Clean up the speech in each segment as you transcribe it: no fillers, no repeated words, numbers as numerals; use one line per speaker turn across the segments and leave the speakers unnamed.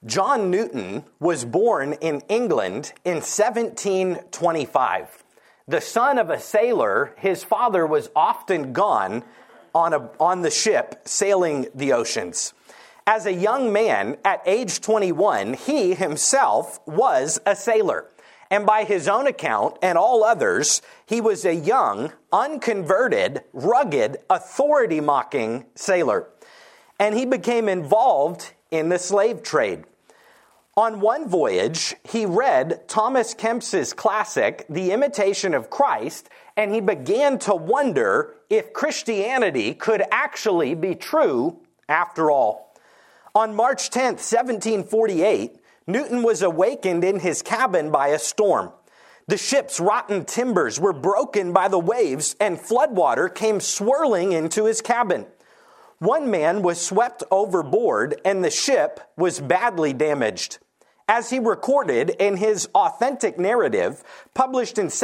John Newton was born in England in 1725. The son of a sailor, his father was often gone on the ship sailing the oceans. As a young man, at age 21, he himself was a sailor. And by his own account and all others, he was a young, unconverted, rugged, authority-mocking sailor. And he became involved in the slave trade. On one voyage, he read Thomas Kemps's classic, The Imitation of Christ, and he began to wonder if Christianity could actually be true after all. On March 10th, 1748, Newton was awakened in his cabin by a storm. The ship's rotten timbers were broken by the waves, and floodwater came swirling into his cabin. One man was swept overboard, and the ship was badly damaged. As he recorded in his authentic narrative, published in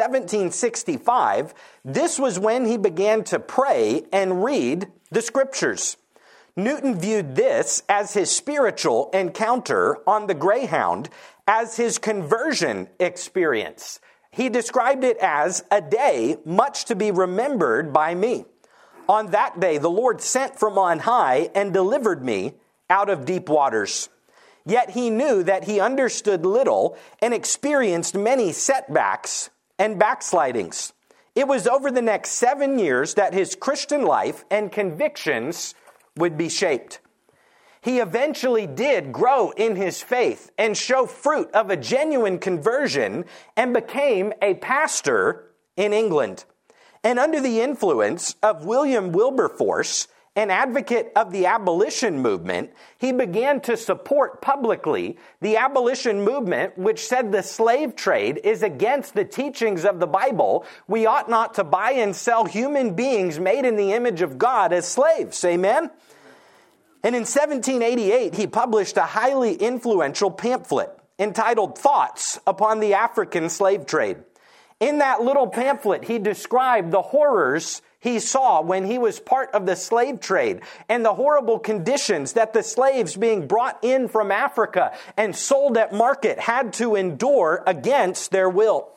1765, this was when he began to pray and read the scriptures. Newton viewed this as his spiritual encounter on the Greyhound, as his conversion experience. He described it as a day much to be remembered by me. On that day, the Lord sent from on high and delivered me out of deep waters. Yet he knew that he understood little and experienced many setbacks and backslidings. It was over the next 7 years that his Christian life and convictions would be shaped. He eventually did grow in his faith and show fruit of a genuine conversion and became a pastor in England. And under the influence of William Wilberforce, an advocate of the abolition movement, he began to support publicly the abolition movement, which said the slave trade is against the teachings of the Bible. We ought not to buy and sell human beings made in the image of God as slaves. Amen? And in 1788, he published a highly influential pamphlet entitled Thoughts Upon the African Slave Trade. In that little pamphlet, he described the horrors he saw when he was part of the slave trade and the horrible conditions that the slaves being brought in from Africa and sold at market had to endure against their will.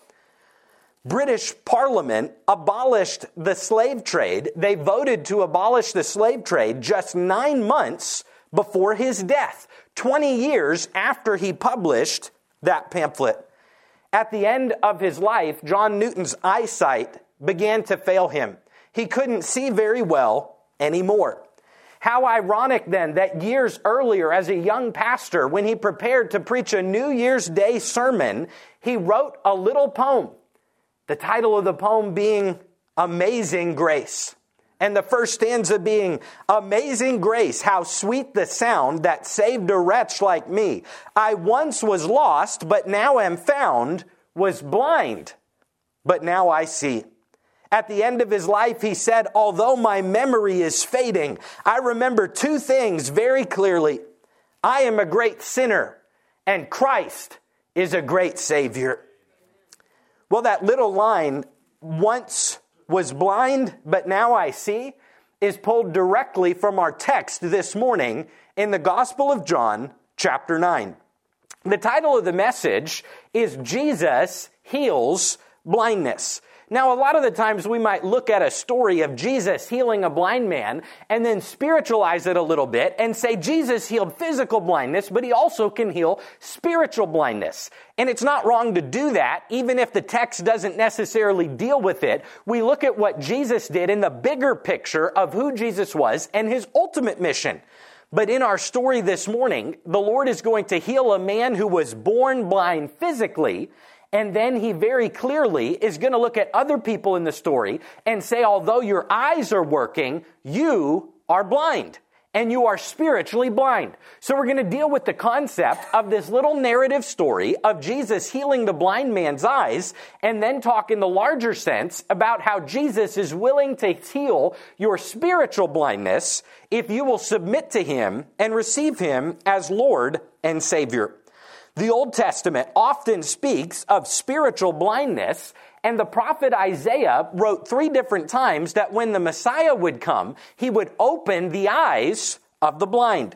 British Parliament abolished the slave trade. They voted to abolish the slave trade just 9 months before his death, 20 years after he published that pamphlet. At the end of his life, John Newton's eyesight began to fail him. He couldn't see very well anymore. How ironic then that years earlier as a young pastor, when he prepared to preach a New Year's Day sermon, he wrote a little poem. The title of the poem being Amazing Grace. And the first stanza being, Amazing grace, how sweet the sound that saved a wretch like me. I once was lost, but now am found, was blind, but now I see. At the end of his life, he said, although my memory is fading, I remember 2 things very clearly. I am a great sinner, and Christ is a great Savior. Well, that little line, once was blind, but now I see, is pulled directly from our text this morning in the Gospel of John, chapter 9. The title of the message is Jesus Heals Blindness. Now, a lot of the times we might look at a story of Jesus healing a blind man and then spiritualize it a little bit and say Jesus healed physical blindness, but he also can heal spiritual blindness. And it's not wrong to do that, even if the text doesn't necessarily deal with it. We look at what Jesus did in the bigger picture of who Jesus was and his ultimate mission. But in our story this morning, the Lord is going to heal a man who was born blind physically. And then he very clearly is going to look at other people in the story and say, although your eyes are working, you are blind and you are spiritually blind. So we're going to deal with the concept of this little narrative story of Jesus healing the blind man's eyes and then talk in the larger sense about how Jesus is willing to heal your spiritual blindness if you will submit to him and receive him as Lord and Savior. The Old Testament often speaks of spiritual blindness, and the prophet Isaiah wrote 3 different times that when the Messiah would come, he would open the eyes of the blind.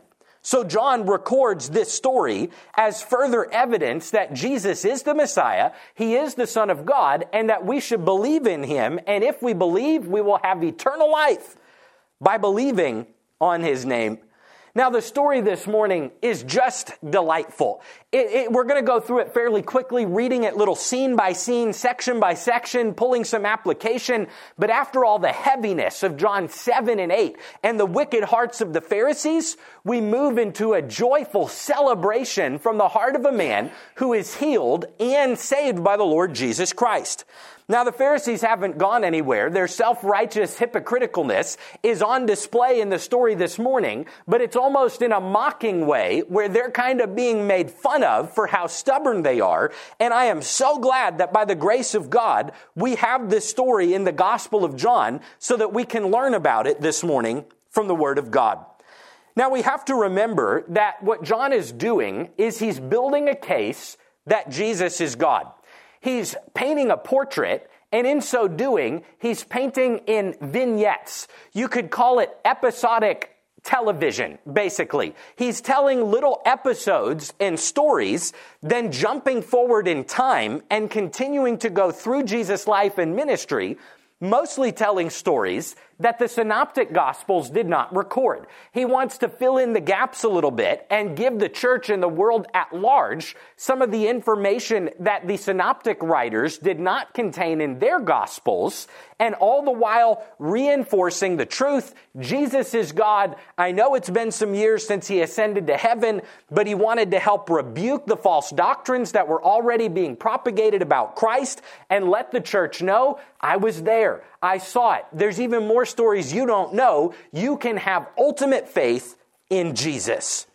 So John records this story as further evidence that Jesus is the Messiah, he is the Son of God, and that we should believe in him. And if we believe, we will have eternal life by believing on his name. Now, the story this morning is just delightful. We're going to go through it fairly quickly, reading it little scene by scene, section by section, pulling some application. But after all the heaviness of John 7 and 8 and the wicked hearts of the Pharisees, we move into a joyful celebration from the heart of a man who is healed and saved by the Lord Jesus Christ. Now, the Pharisees haven't gone anywhere. Their self-righteous hypocriticalness is on display in the story this morning, but it's almost in a mocking way where they're kind of being made fun of for how stubborn they are. And I am so glad that by the grace of God, we have this story in the Gospel of John so that we can learn about it this morning from the Word of God. Now, we have to remember that what John is doing is he's building a case that Jesus is God. He's painting a portrait, and in so doing, he's painting in vignettes. You could call it episodic television, basically. He's telling little episodes and stories, then jumping forward in time and continuing to go through Jesus' life and ministry, mostly telling stories that the Synoptic Gospels did not record. He wants to fill in the gaps a little bit and give the church and the world at large some of the information that the Synoptic writers did not contain in their Gospels, and all the while reinforcing the truth. Jesus is God. I know it's been some years since he ascended to heaven, but he wanted to help rebuke the false doctrines that were already being propagated about Christ and let the church know, I was there. I saw it. There's even more stories you don't know. You can have ultimate faith in Jesus.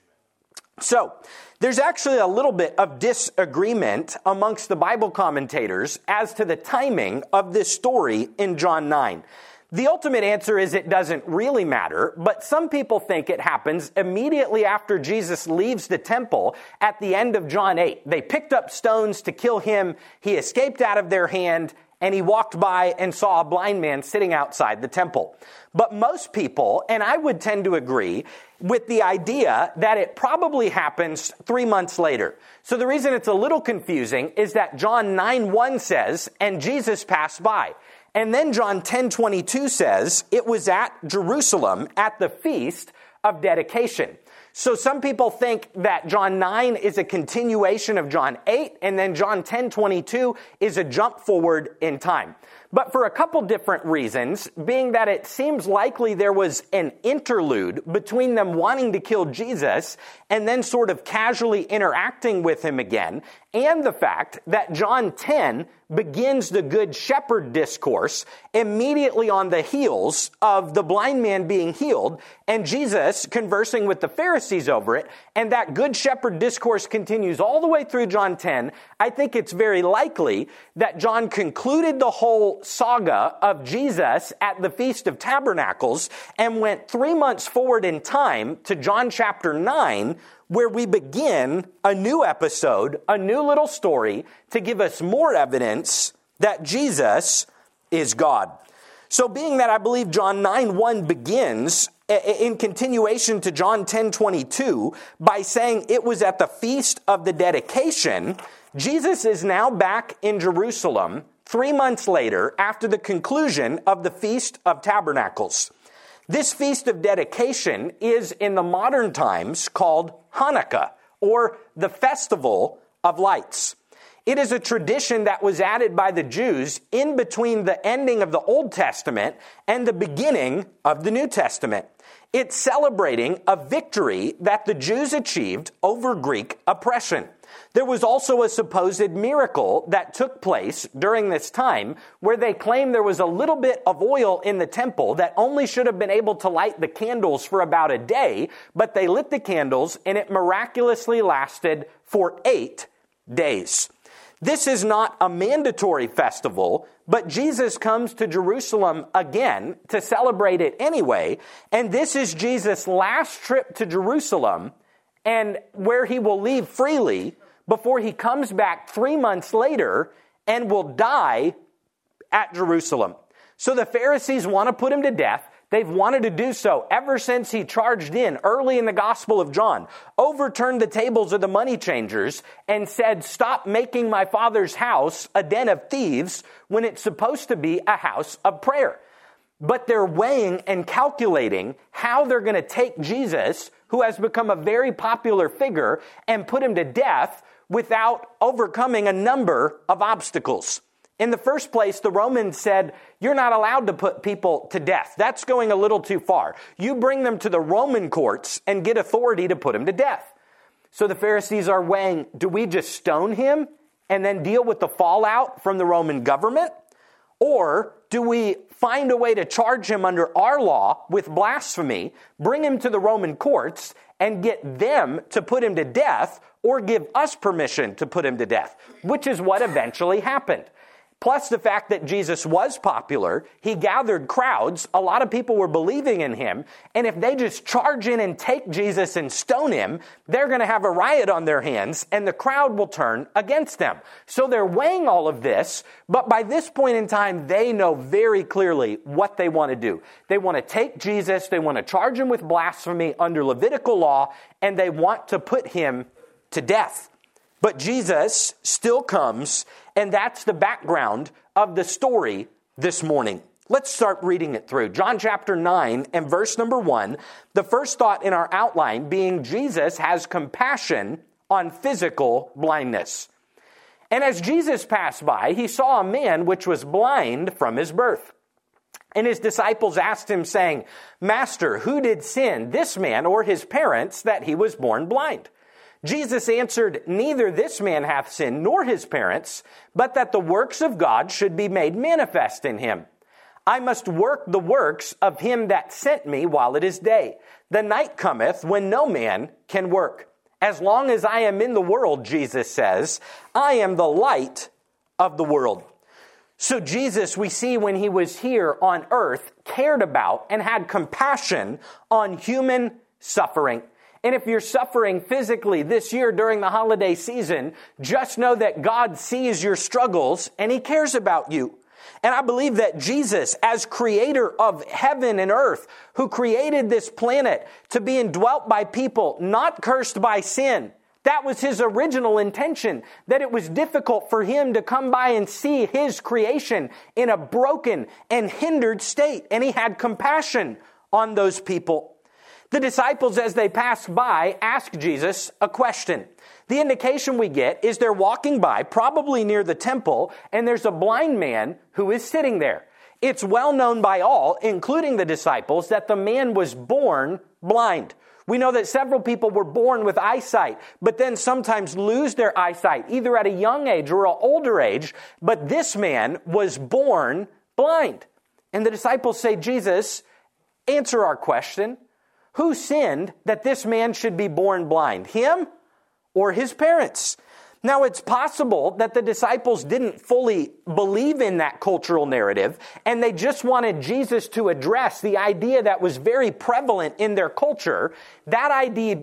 So, there's actually a little bit of disagreement amongst the Bible commentators as to the timing of this story in John 9. The ultimate answer is it doesn't really matter, but some people think it happens immediately after Jesus leaves the temple at the end of John 8. They picked up stones to kill him. He escaped out of their hand, and he walked by and saw a blind man sitting outside the temple. But most people, and I would tend to agree, with the idea that it probably happens 3 months later. So the reason it's a little confusing is that John 9:1 says, and Jesus passed by. And then John 10:22 says, it was at Jerusalem at the Feast of Dedication. So some people think that John 9 is a continuation of John 8, and then John 10:22 is a jump forward in time. But for a couple different reasons, being that it seems likely there was an interlude between them wanting to kill Jesus and then sort of casually interacting with him again, and the fact that John 10 begins the Good Shepherd discourse immediately on the heels of the blind man being healed and Jesus conversing with the Pharisees over it, and that Good Shepherd discourse continues all the way through John 10, I think it's very likely that John concluded the whole saga of Jesus at the Feast of Tabernacles and went 3 months forward in time to John chapter 9, where we begin a new episode, a new little story to give us more evidence that Jesus is God. So being that I believe John 9:1 begins in continuation to John 10:22 by saying it was at the Feast of the Dedication, Jesus is now back in Jerusalem 3 months later after the conclusion of the Feast of Tabernacles. This Feast of Dedication is in the modern times called Hanukkah, or the Festival of Lights. It is a tradition that was added by the Jews in between the ending of the Old Testament and the beginning of the New Testament. It's celebrating a victory that the Jews achieved over Greek oppression. There was also a supposed miracle that took place during this time where they claim there was a little bit of oil in the temple that only should have been able to light the candles for about a day, but they lit the candles and it miraculously lasted for 8 days. This is not a mandatory festival, but Jesus comes to Jerusalem again to celebrate it anyway, and this is Jesus' last trip to Jerusalem and where he will leave freely before he comes back 3 months later and will die at Jerusalem. So the Pharisees want to put him to death. They've wanted to do so ever since he charged in early in the Gospel of John, overturned the tables of the money changers, and said, "Stop making my Father's house a den of thieves when it's supposed to be a house of prayer." But they're weighing and calculating how they're going to take Jesus, who has become a very popular figure, and put him to death without overcoming a number of obstacles. In the first place, the Romans said, you're not allowed to put people to death. That's going a little too far. You bring them to the Roman courts and get authority to put them to death. So the Pharisees are weighing, do we just stone him and then deal with the fallout from the Roman government? Or do we find a way to charge him under our law with blasphemy, bring him to the Roman courts, and get them to put him to death, or give us permission to put him to death, which is what eventually happened. Plus the fact that Jesus was popular, he gathered crowds, a lot of people were believing in him, and if they just charge in and take Jesus and stone him, they're going to have a riot on their hands, and the crowd will turn against them. So they're weighing all of this, but by this point in time, they know very clearly what they want to do. They want to take Jesus, they want to charge him with blasphemy under Levitical law, and they want to put him to death. But Jesus still comes, and that's the background of the story this morning. Let's start reading it through. John chapter 9 and verse number 1, the first thought in our outline being Jesus has compassion on physical blindness. And as Jesus passed by, he saw a man which was blind from his birth. And his disciples asked him, saying, Master, who did sin, this man or his parents, that he was born blind? Jesus answered, Neither this man hath sinned, nor his parents, but that the works of God should be made manifest in him. I must work the works of him that sent me while it is day. The night cometh when no man can work. As long as I am in the world, Jesus says, I am the light of the world. So Jesus, we see when he was here on earth, cared about and had compassion on human suffering. And if you're suffering physically this year during the holiday season, just know that God sees your struggles and he cares about you. And I believe that Jesus, as creator of heaven and earth, who created this planet to be indwelt by people not cursed by sin, that was his original intention, that it was difficult for him to come by and see his creation in a broken and hindered state. And he had compassion on those people. The disciples, as they passed by, asked Jesus a question. The indication we get is they're walking by, probably near the temple, and there's a blind man who is sitting there. It's well known by all, including the disciples, that the man was born blind. We know that several people were born with eyesight, but then sometimes lose their eyesight, either at a young age or an older age, but this man was born blind. And the disciples say, Jesus, answer our question. Who sinned that this man should be born blind? Him or his parents? Now, it's possible that the disciples didn't fully believe in that cultural narrative, and they just wanted Jesus to address the idea that was very prevalent in their culture, that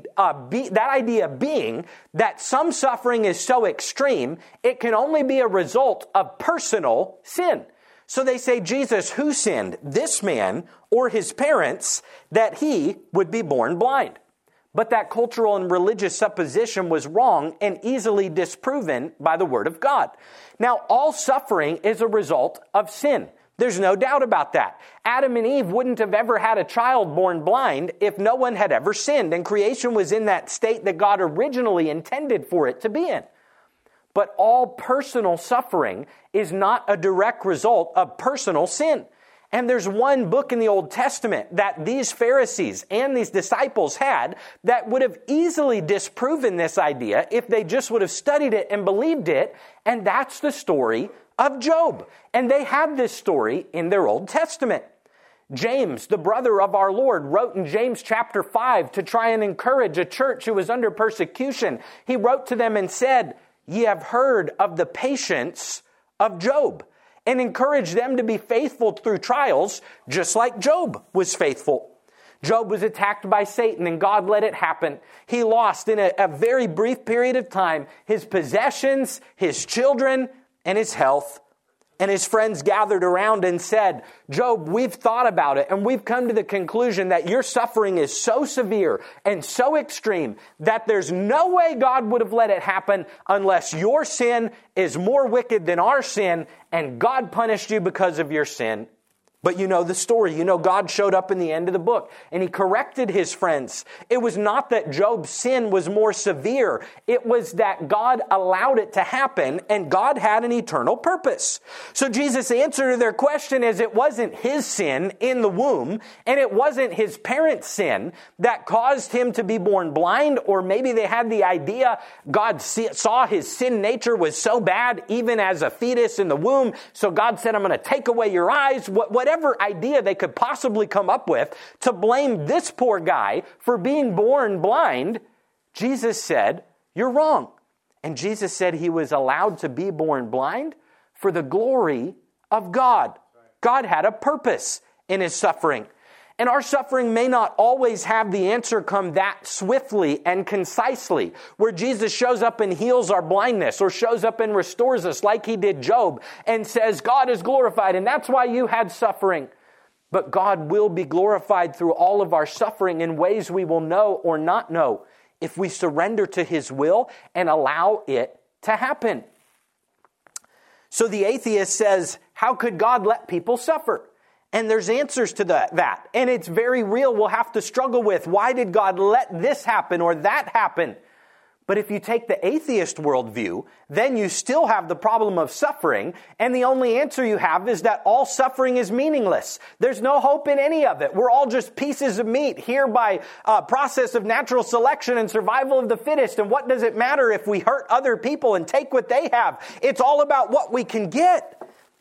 idea being that some suffering is so extreme, it can only be a result of personal sin. So they say, Jesus, who sinned, this man or his parents, that he would be born blind? But that cultural and religious supposition was wrong and easily disproven by the Word of God. Now, all suffering is a result of sin. There's no doubt about that. Adam and Eve wouldn't have ever had a child born blind if no one had ever sinned, and creation was in that state that God originally intended for it to be in. But all personal suffering is not a direct result of personal sin. And there's one book in the Old Testament that these Pharisees and these disciples had that would have easily disproven this idea if they just would have studied it and believed it, and that's the story of Job. And they had this story in their Old Testament. James, the brother of our Lord, wrote in James chapter 5 to try and encourage a church who was under persecution. He wrote to them and said, Ye have heard of the patience of Job, and encourage them to be faithful through trials, just like Job was faithful. Job was attacked by Satan, and God let it happen. He lost in a very brief period of time his possessions, his children, and his health. And his friends gathered around and said, Job, we've thought about it and we've come to the conclusion that your suffering is so severe and so extreme that there's no way God would have let it happen unless your sin is more wicked than our sin and God punished you because of your sin. But you know the story. You know God showed up in the end of the book and he corrected his friends. It was not that Job's sin was more severe. It was that God allowed it to happen and God had an eternal purpose. So Jesus' answer to their question is it wasn't his sin in the womb and it wasn't his parents' sin that caused him to be born blind, or maybe they had the idea God saw his sin nature was so bad even as a fetus in the womb. So God said, I'm going to take away your eyes. Whatever idea they could possibly come up with to blame this poor guy for being born blind, Jesus said, you're wrong. And Jesus said he was allowed to be born blind for the glory of God. God had a purpose in his suffering. And our suffering may not always have the answer come that swiftly and concisely, where Jesus shows up and heals our blindness or shows up and restores us like he did Job and says, God is glorified and that's why you had suffering. But God will be glorified through all of our suffering in ways we will know or not know if we surrender to his will and allow it to happen. So the atheist says, how could God let people suffer? And there's answers to that. And it's very real. We'll have to struggle with, why did God let this happen or that happen? But if you take the atheist worldview, then you still have the problem of suffering. And the only answer you have is that all suffering is meaningless. There's no hope in any of it. We're all just pieces of meat here by process of natural selection and survival of the fittest. And what does it matter if we hurt other people and take what they have? It's all about what we can get.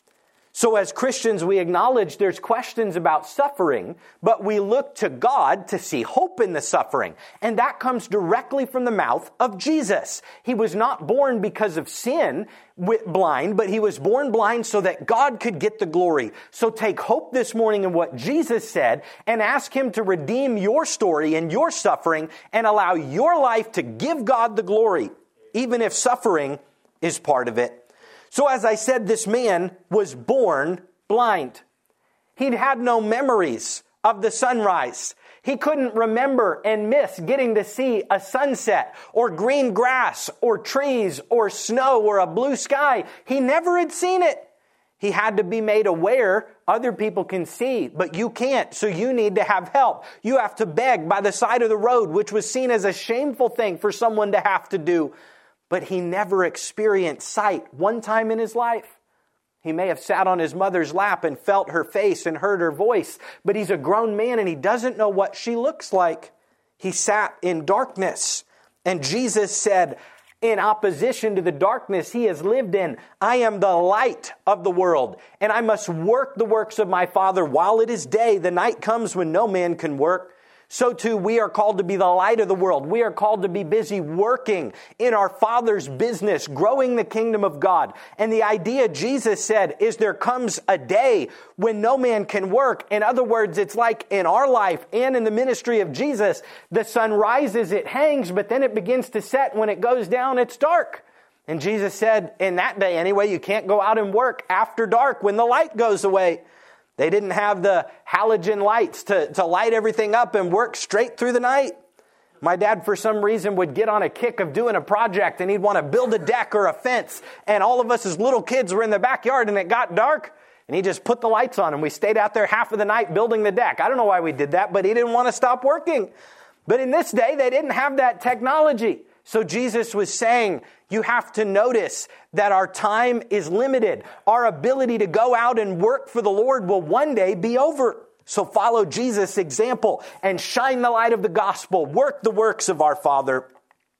So as Christians, we acknowledge there's questions about suffering, but we look to God to see hope in the suffering. And that comes directly from the mouth of Jesus. He was not born because of sin blind, but he was born blind so that God could get the glory. So take hope this morning in what Jesus said and ask him to redeem your story and your suffering and allow your life to give God the glory, even if suffering is part of it. So as I said, this man was born blind. He'd had no memories of the sunrise. He couldn't remember and miss getting to see a sunset or green grass or trees or snow or a blue sky. He never had seen it. He had to be made aware other people can see, but you can't, so you need to have help. You have to beg by the side of the road, which was seen as a shameful thing for someone to have to do. But he never experienced sight one time in his life. He may have sat on his mother's lap and felt her face and heard her voice, but he's a grown man and he doesn't know what she looks like. He sat in darkness. And Jesus said, in opposition to the darkness he has lived in, I am the light of the world, and I must work the works of my Father while it is day. The night comes when no man can work. So too, we are called to be the light of the world. We are called to be busy working in our Father's business, growing the kingdom of God. And the idea, Jesus said, is there comes a day when no man can work. In other words, it's like in our life and in the ministry of Jesus, the sun rises, it hangs, but then it begins to set. When it goes down, it's dark. And Jesus said, in that day anyway, you can't go out and work after dark when the light goes away. They didn't have the halogen lights to light everything up and work straight through the night. My dad, for some reason, would get on a kick of doing a project and he'd want to build a deck or a fence. And all of us as little kids were in the backyard and it got dark. And he just put the lights on and we stayed out there half of the night building the deck. I don't know why we did that, but he didn't want to stop working. But in this day, they didn't have that technology. So Jesus was saying, you have to notice that our time is limited. Our ability to go out and work for the Lord will one day be over. So follow Jesus' example and shine the light of the gospel. Work the works of our Father.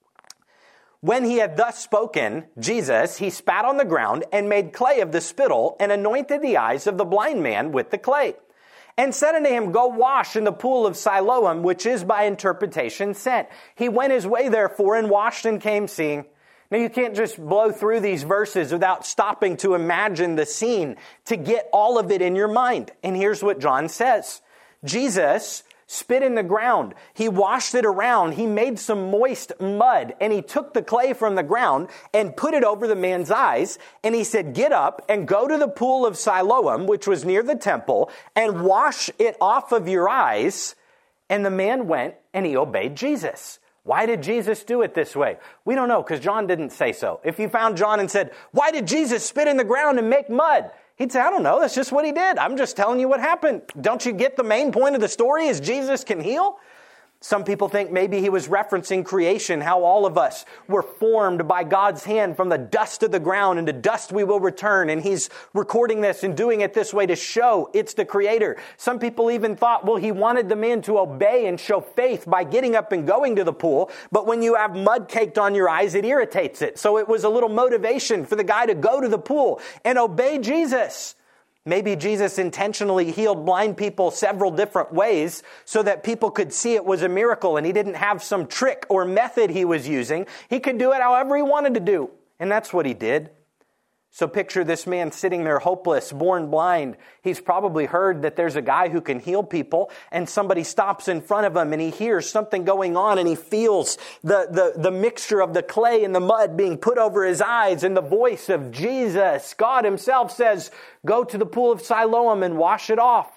When he had thus spoken, Jesus, he spat on the ground and made clay of the spittle and anointed the eyes of the blind man with the clay. And said unto him, go wash in the pool of Siloam, which is by interpretation sent. He went his way therefore and washed and came seeing. Now you can't just blow through these verses without stopping to imagine the scene to get all of it in your mind. And here's what John says. Jesus spit in the ground. He washed it around. He made some moist mud, and he took the clay from the ground and put it over the man's eyes. And he said, get up and go to the pool of Siloam, which was near the temple, and wash it off of your eyes. And the man went and he obeyed Jesus. Why did Jesus do it this way? We don't know, because John didn't say so. If you found John and said, why did Jesus spit in the ground and make mud? He'd say, I don't know, that's just what he did. I'm just telling you what happened. Don't you get the main point of the story is Jesus can heal? Some people think maybe he was referencing creation, how all of us were formed by God's hand from the dust of the ground, and to dust we will return. And he's recording this and doing it this way to show it's the Creator. Some people even thought, well, he wanted the man to obey and show faith by getting up and going to the pool. But when you have mud caked on your eyes, it irritates it. So it was a little motivation for the guy to go to the pool and obey Jesus. Maybe Jesus intentionally healed blind people several different ways so that people could see it was a miracle, and he didn't have some trick or method he was using. He could do it however he wanted to do, and that's what he did. So picture this man sitting there hopeless, born blind. He's probably heard that there's a guy who can heal people, and somebody stops in front of him and he hears something going on, and he feels the mixture of the clay and the mud being put over his eyes, and the voice of Jesus, God himself, says, go to the pool of Siloam and wash it off.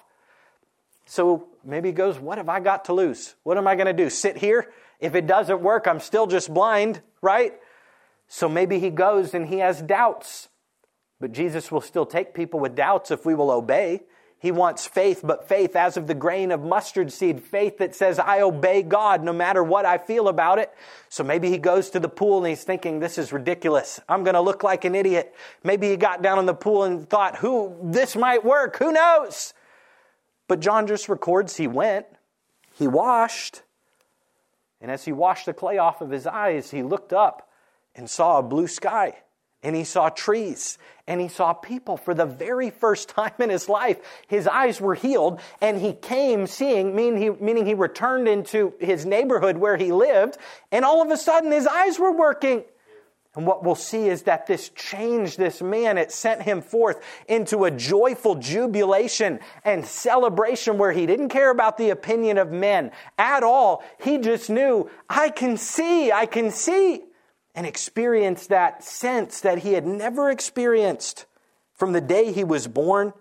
So maybe he goes, what have I got to lose? What am I going to do? Sit here? If it doesn't work, I'm still just blind, right? So maybe he goes and he has doubts. But Jesus will still take people with doubts if we will obey. He wants faith, but faith as of the grain of mustard seed. Faith that says, I obey God no matter what I feel about it. So maybe he goes to the pool and he's thinking, this is ridiculous. I'm going to look like an idiot. Maybe he got down in the pool and thought, this might work. Who knows? But John just records he went. He washed. And as he washed the clay off of his eyes, he looked up and saw a blue sky. And he saw trees, and he saw people for the very first time in his life. His eyes were healed, and he came seeing, meaning he returned into his neighborhood where he lived, and all of a sudden his eyes were working. And what we'll see is that this changed this man. It sent him forth into a joyful jubilation and celebration where he didn't care about the opinion of men at all. He just knew, I can see. And experienced that sense that he had never experienced from the day he was born.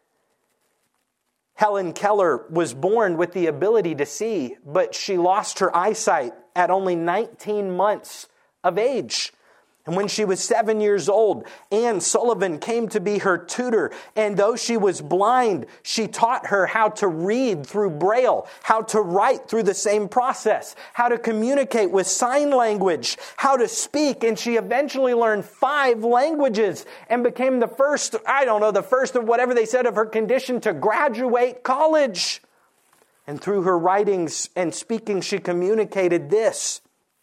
Helen Keller was born with the ability to see, but she lost her eyesight at only 19 months of age. And when she was 7 years old, Anne Sullivan came to be her tutor. And though she was blind, she taught her how to read through Braille, how to write through the same process, how to communicate with sign language, how to speak. And she eventually learned 5 languages and became the first of whatever they said of her condition to graduate college. And through her writings and speaking, she communicated this.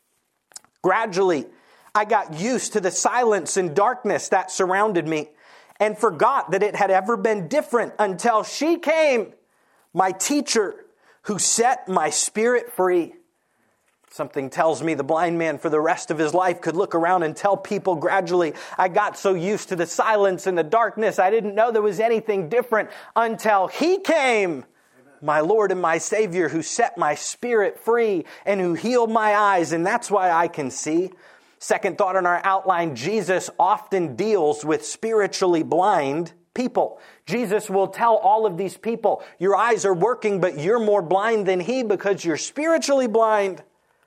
Gradually, I got used to the silence and darkness that surrounded me and forgot that it had ever been different until she came, my teacher, who set my spirit free. Something tells me the blind man for the rest of his life could look around and tell people gradually, I got so used to the silence and the darkness, I didn't know there was anything different until he came. My Lord and my Savior, who set my spirit free and who healed my eyes, and that's why I can see. Second thought on our outline, Jesus often deals with spiritually blind people. Jesus will tell all of these people, your eyes are working, but you're more blind than he because you're spiritually blind.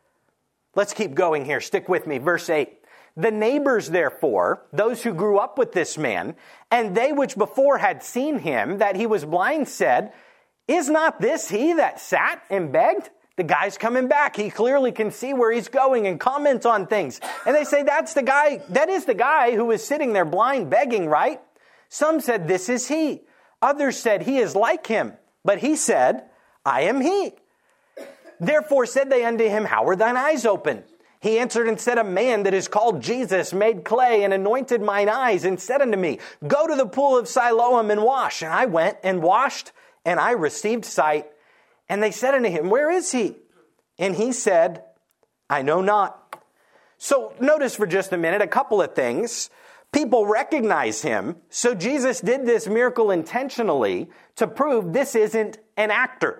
Let's keep going here. Stick with me. Verse 8. The neighbors, therefore, those who grew up with this man, and they which before had seen him, that he was blind, said, is not this he that sat and begged? The guy's coming back. He clearly can see where he's going and comment on things. And they say, that is the guy who is sitting there blind begging, right? Some said, this is he. Others said, he is like him. But he said, I am he. Therefore said they unto him, how are thine eyes open? He answered and said, a man that is called Jesus made clay and anointed mine eyes and said unto me, go to the pool of Siloam and wash. And I went and washed, and I received sight. And they said unto him, where is he? And he said, I know not. So notice for just a minute a couple of things. People recognize him. So Jesus did this miracle intentionally to prove this isn't an actor.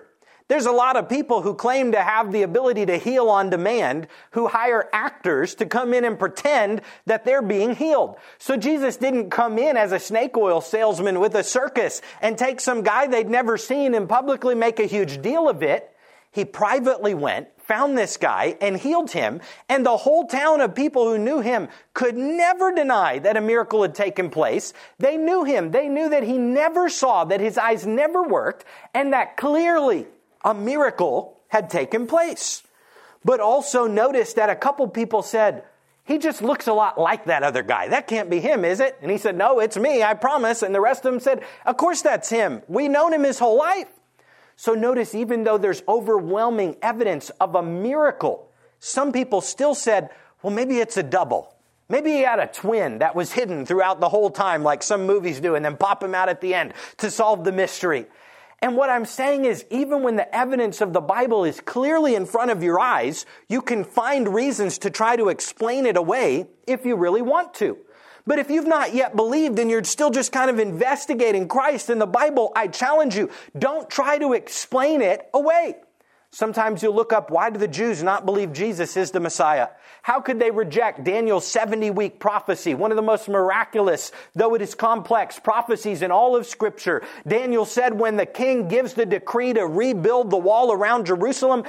There's a lot of people who claim to have the ability to heal on demand, who hire actors to come in and pretend that they're being healed. So Jesus didn't come in as a snake oil salesman with a circus and take some guy they'd never seen and publicly make a huge deal of it. He privately went, found this guy, and healed him, and the whole town of people who knew him could never deny that a miracle had taken place. They knew him. They knew that he never saw, that his eyes never worked, and that clearly a miracle had taken place. But also notice that a couple people said, he just looks a lot like that other guy. That can't be him, is it? And he said, no, it's me, I promise. And the rest of them said, of course that's him. We've known him his whole life. So notice, even though there's overwhelming evidence of a miracle, some people still said, well, maybe it's a double. Maybe he had a twin that was hidden throughout the whole time, like some movies do, and then pop him out at the end to solve the mystery. And what I'm saying is, even when the evidence of the Bible is clearly in front of your eyes, you can find reasons to try to explain it away if you really want to. But if you've not yet believed and you're still just kind of investigating Christ in the Bible, I challenge you, don't try to explain it away. Sometimes you'll look up, why do the Jews not believe Jesus is the Messiah? How could they reject Daniel's 70-week prophecy, one of the most miraculous, though it is complex, prophecies in all of Scripture? Daniel said when the king gives the decree to rebuild the wall around Jerusalem,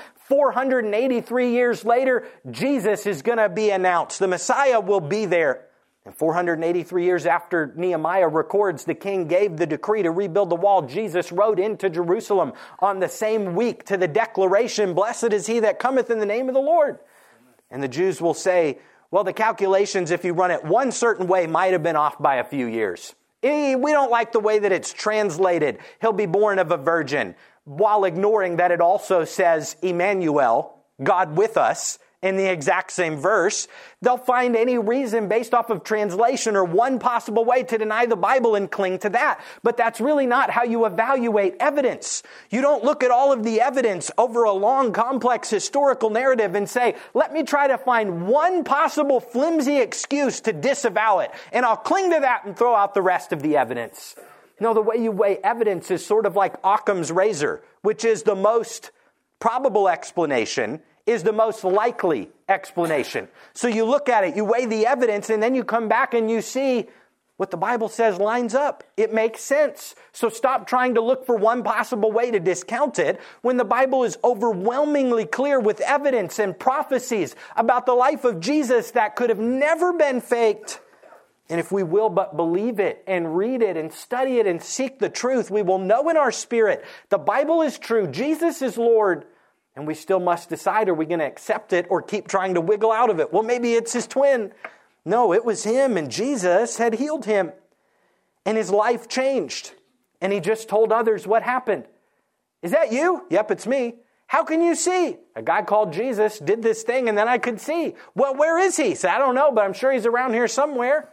483 years later, Jesus is going to be announced. The Messiah will be there. And 483 years after Nehemiah records the king gave the decree to rebuild the wall, Jesus rode into Jerusalem on the same week to the declaration, blessed is he that cometh in the name of the Lord. And the Jews will say, well, the calculations, if you run it one certain way, might have been off by a few years. We don't like the way that it's translated. He'll be born of a virgin, while ignoring that it also says Emmanuel, God with us, in the exact same verse. They'll find any reason based off of translation or one possible way to deny the Bible and cling to that. But that's really not how you evaluate evidence. You don't look at all of the evidence over a long, complex historical narrative and say, let me try to find one possible flimsy excuse to disavow it, and I'll cling to that and throw out the rest of the evidence. No, the way you weigh evidence is sort of like Occam's razor, which is the most probable explanation is the most likely explanation. So you look at it, you weigh the evidence, and then you come back and you see what the Bible says lines up. It makes sense. So stop trying to look for one possible way to discount it when the Bible is overwhelmingly clear with evidence and prophecies about the life of Jesus that could have never been faked. And if we will but believe it and read it and study it and seek the truth, we will know in our spirit the Bible is true, Jesus is Lord. And we still must decide, are we going to accept it or keep trying to wiggle out of it? Well, maybe it's his twin. No, it was him, and Jesus had healed him. And his life changed. And he just told others what happened. Is that you? Yep, it's me. How can you see? A guy called Jesus did this thing, and then I could see. Well, where is he? So I don't know, but I'm sure he's around here somewhere.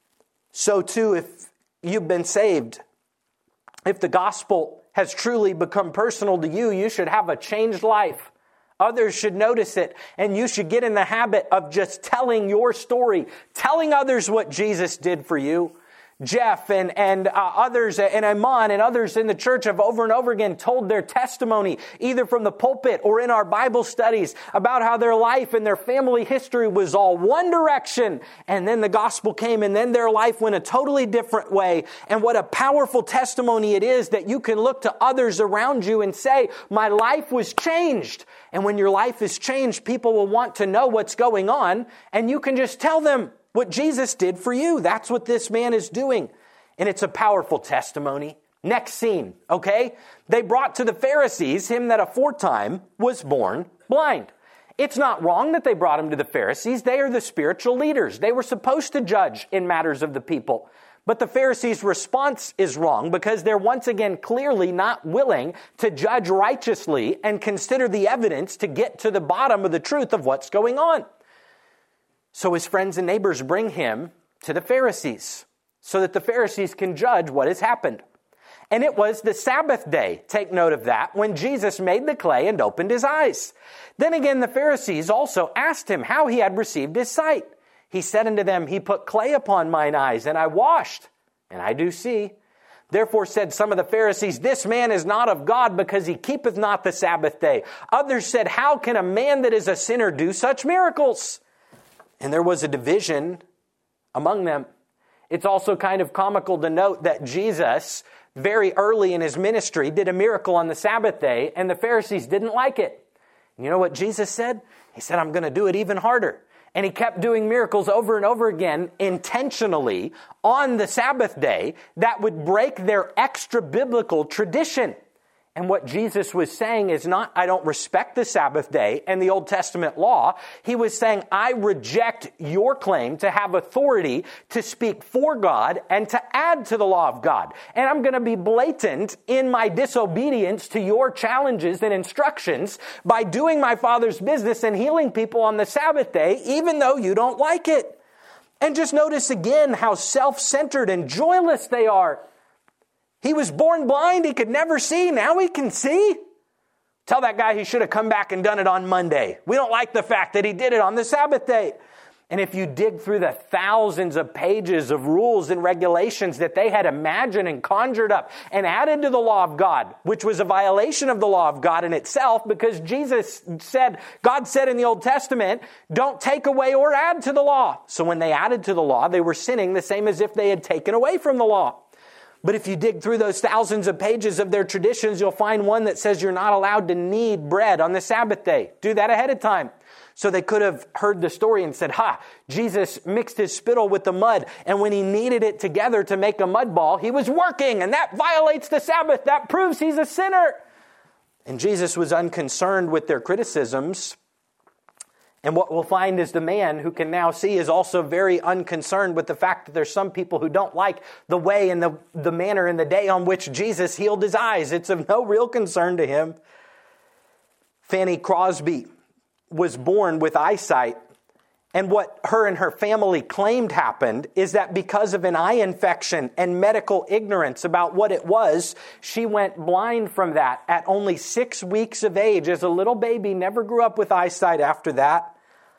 So too, if you've been saved, if the gospel has truly become personal to you, you should have a changed life. Others should notice it, and you should get in the habit of just telling your story, telling others what Jesus did for you. Jeff and others, and Iman and others in the church have over and over again told their testimony, either from the pulpit or in our Bible studies, about how their life and their family history was all one direction, and then the gospel came, and then their life went a totally different way. And what a powerful testimony it is that you can look to others around you and say, my life was changed. And when your life is changed, people will want to know what's going on, and you can just tell them what Jesus did for you. That's what this man is doing. And it's a powerful testimony. Next scene, okay? They brought to the Pharisees him that aforetime was born blind. It's not wrong that they brought him to the Pharisees. They are the spiritual leaders. They were supposed to judge in matters of the people. But the Pharisees' response is wrong because they're once again clearly not willing to judge righteously and consider the evidence to get to the bottom of the truth of what's going on. So his friends and neighbors bring him to the Pharisees so that the Pharisees can judge what has happened. And it was the Sabbath day, take note of that, when Jesus made the clay and opened his eyes. Then again, the Pharisees also asked him how he had received his sight. He said unto them, he put clay upon mine eyes, and I washed, and I do see. Therefore said some of the Pharisees, this man is not of God because he keepeth not the Sabbath day. Others said, how can a man that is a sinner do such miracles? And there was a division among them. It's also kind of comical to note that Jesus, very early in his ministry, did a miracle on the Sabbath day, and the Pharisees didn't like it. And you know what Jesus said? He said, I'm going to do it even harder. And he kept doing miracles over and over again intentionally on the Sabbath day that would break their extra-biblical tradition. And what Jesus was saying is not, I don't respect the Sabbath day and the Old Testament law. He was saying, I reject your claim to have authority to speak for God and to add to the law of God. And I'm going to be blatant in my disobedience to your challenges and instructions by doing my Father's business and healing people on the Sabbath day, even though you don't like it. And just notice again how self-centered and joyless they are. He was born blind. He could never see. Now he can see. Tell that guy he should have come back and done it on Monday. We don't like the fact that he did it on the Sabbath day. And if you dig through the thousands of pages of rules and regulations that they had imagined and conjured up and added to the law of God, which was a violation of the law of God in itself, because God said in the Old Testament, don't take away or add to the law. So when they added to the law, they were sinning the same as if they had taken away from the law. But if you dig through those thousands of pages of their traditions, you'll find one that says you're not allowed to knead bread on the Sabbath day. Do that ahead of time. So they could have heard the story and said, Jesus mixed his spittle with the mud, and when he kneaded it together to make a mud ball, he was working, and that violates the Sabbath. That proves he's a sinner. And Jesus was unconcerned with their criticisms. And what we'll find is the man who can now see is also very unconcerned with the fact that there's some people who don't like the way and the manner and the day on which Jesus healed his eyes. It's of no real concern to him. Fanny Crosby was born with eyesight. And what her and her family claimed happened is that because of an eye infection and medical ignorance about what it was, she went blind from that at only 6 weeks of age as a little baby, never grew up with eyesight after that.